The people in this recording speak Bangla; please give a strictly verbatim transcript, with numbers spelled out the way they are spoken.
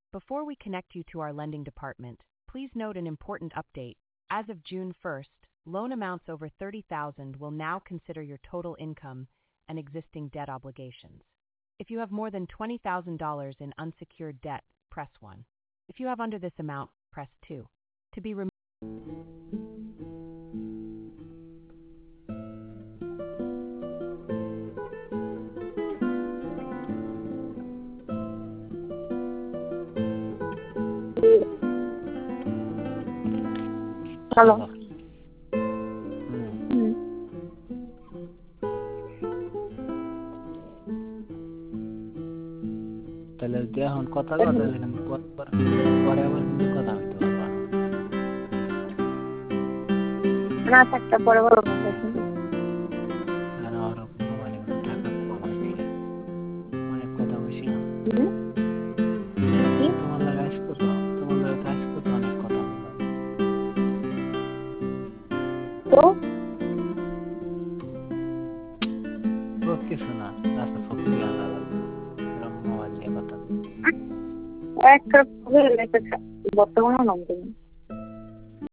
Before we connect you to our lending department, please note an important update. As of June first, loan amounts over thirty thousand dollars will now consider your total income and existing debt obligations. If you have more than twenty thousand dollars in unsecured debt, press one. If you have under this amount, press two. To be removed. Hello. হুম। হুম। তাহলে যদি এখন কথা কও তাহলে কিন্তু পরে পরে আবার কিন্তু কথা হইতে পারবা না। না থাকতে পরে বলবো কিন্তু। আর ওরকম মোবাইলে টাকা কমাইছি। অনেক কথা কইছিলাম। হুম? কি? তোমার লাগে কাজ করবো তোমার লাগে কাজ করবো অনেক কথা বললাম। তো তো কিছু না রাস্তা ফকির আনা লাগবে মোবাইল নিয়ে কথা একটা বর্তমানে নাম দেবেন